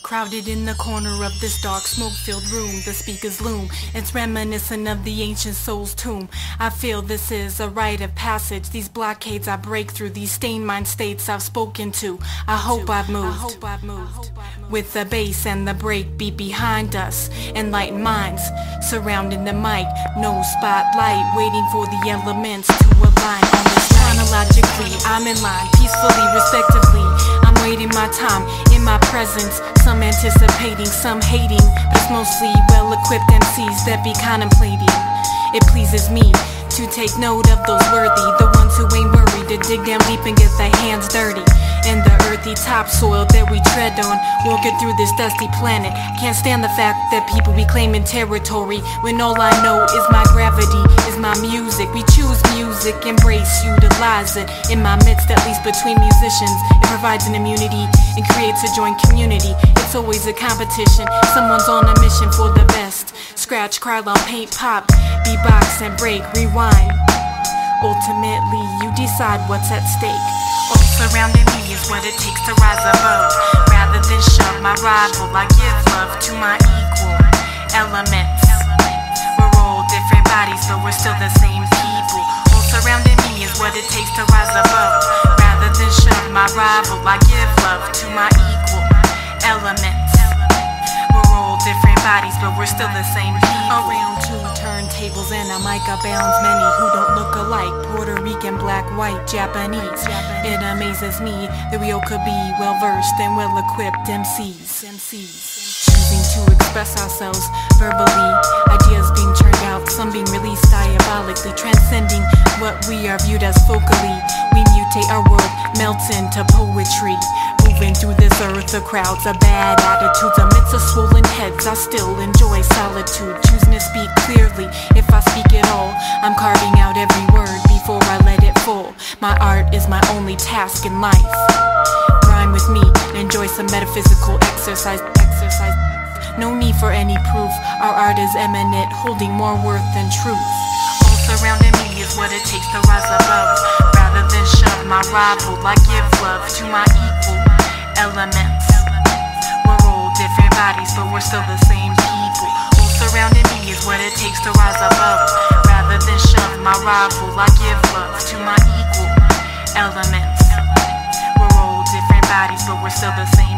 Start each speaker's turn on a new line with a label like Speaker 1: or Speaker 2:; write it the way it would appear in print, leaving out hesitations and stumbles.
Speaker 1: Crowded in the corner of this dark smoke-filled room, the speakers loom. It's reminiscent of the ancient soul's tomb. I feel this is a rite of passage. These blockades I break through, these stained mind states I've spoken to. I hope I've moved. With the bass and the breakbeat behind us, enlightened minds surrounding the mic. No spotlight, waiting for the elements to align on this night. Chronologically, I'm in line, peacefully, respectively. I'm waiting my time in my presence. Some anticipating, some hating, but it's mostly well-equipped MCs that be contemplating. It pleases me to take note of those worthy, the ones who ain't worried to dig down deep and get their hands dirty in the earthy topsoil that we tread on, walking through this dusty planet. Can't stand the fact that people be claiming territory when all I know is my gravity, is my music. We choose music, embrace, utilize it. In my midst, at least between musicians, it provides an immunity and creates a joint community. It's always a competition, someone's on a mission for the best. Scratch, cry loud, paint, pop, beatbox and break, rewind. Ultimately, you decide what's at stake. All surrounding me is what it takes to rise above. Rather than shove my rival, I give love to my equal elements. We're all different bodies, but we're still the same people. All surrounding me is what it takes to rise above. Rather than shove my rival, I give love to my equal elements. We're all different bodies, but we're still the same people. Around two turntables and a mic abounds many who don't look alike. Puerto Rican, black, white, Japanese. It amazes me that we all could be well-versed and well-equipped MCs. Choosing to express ourselves verbally, ideas being churned out, some being released diabolically, transcending what we are viewed as focally. We mutate our world, melts into poetry. Moving through this earth, the crowds of bad attitudes. Amidst the swollen heads, I still enjoy solitude. Choosing to speak clearly, if I speak at all, I'm carving out every word before I let it fall. My art is my only task in life. Rhyme with me, enjoy some metaphysical exercise. No need for any proof, our art is eminent, holding more worth than truth. All surrounding me is what it takes to rise above. Rather than shove my rival, I give love to my equal elements. We're all different bodies, but we're still the same people. All surrounding me is what it takes to rise above. Rather than shove my rival, I give love to my equal elements. We're all different bodies, but we're still the same